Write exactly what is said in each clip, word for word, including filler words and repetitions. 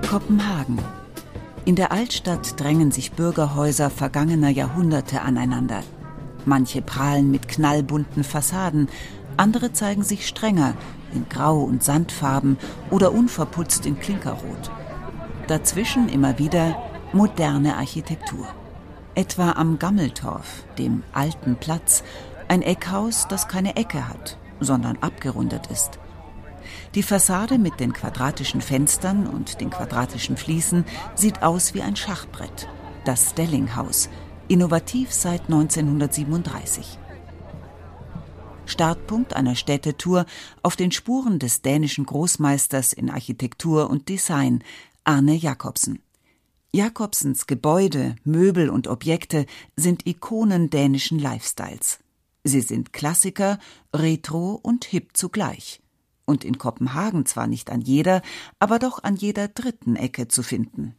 Kopenhagen. In der Altstadt drängen sich Bürgerhäuser vergangener Jahrhunderte aneinander. Manche prahlen mit knallbunten Fassaden, andere zeigen sich strenger in Grau- und Sandfarben oder unverputzt in Klinkerrot. Dazwischen immer wieder moderne Architektur. Etwa am Gammeltorf, dem alten Platz, ein Eckhaus, das keine Ecke hat, sondern abgerundet ist. Die Fassade mit den quadratischen Fenstern und den quadratischen Fliesen sieht aus wie ein Schachbrett. Das Stellinghaus, innovativ seit neunzehnhundertsiebenunddreißig. Startpunkt einer Städtetour auf den Spuren des dänischen Großmeisters in Architektur und Design, Arne Jacobsen. Jacobsens Gebäude, Möbel und Objekte sind Ikonen dänischen Lifestyles. Sie sind Klassiker, retro und hip zugleich. Und in Kopenhagen zwar nicht an jeder, aber doch an jeder dritten Ecke zu finden.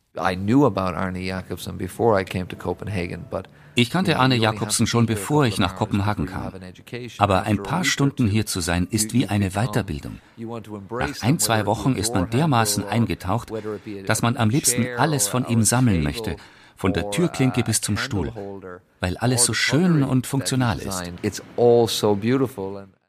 Ich kannte Arne Jacobsen schon bevor ich nach Kopenhagen kam. Aber ein paar Stunden hier zu sein, ist wie eine Weiterbildung. Nach ein, zwei Wochen ist man dermaßen eingetaucht, dass man am liebsten alles von ihm sammeln möchte, von der Türklinke bis zum Stuhl, weil alles so schön und funktional ist.